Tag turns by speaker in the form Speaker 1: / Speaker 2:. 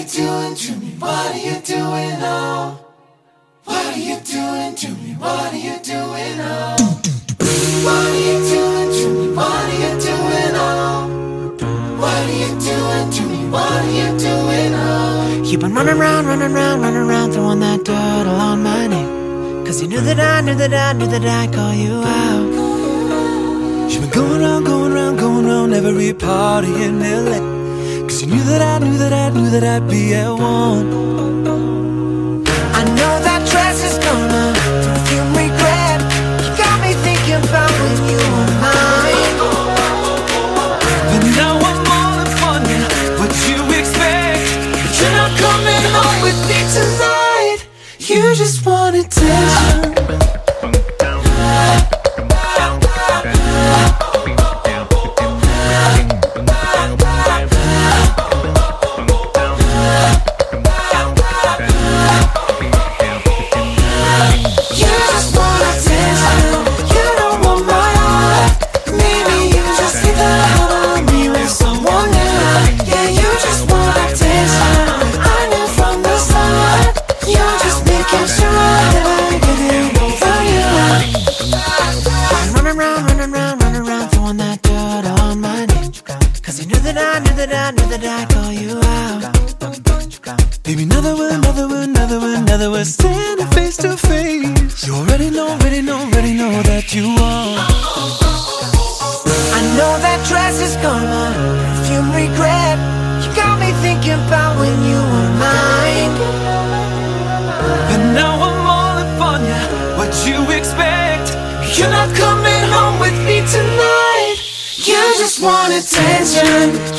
Speaker 1: doing to me? What are you doing now? What are you doing to me? What are you doing now? What are you doing to me? What are you doing now? What are you doing to me? What are you doing now?
Speaker 2: You've been running around, throwing that dirt all on my name. Cause you knew that I'd call you out.
Speaker 3: You've been going round every party in LA. Cause you knew that I'd be at one.
Speaker 2: I know that dress is gonna perfume regret. You got me thinking about when you were mine.
Speaker 3: But now I'm all upon you, what you expect?
Speaker 2: But you're not coming home with me tonight. You just want attention. Running around, throwing that dirt on my name. Cause you knew that I'd call you out.
Speaker 3: Baby, another one, standing face to face. You already know that you are.
Speaker 2: I know that dress is gonna perfume regret. You got me thinking about when you were mine.
Speaker 3: And now I'm all upon you, what you expect?
Speaker 2: You're not coming home with me tonight. You just want attention.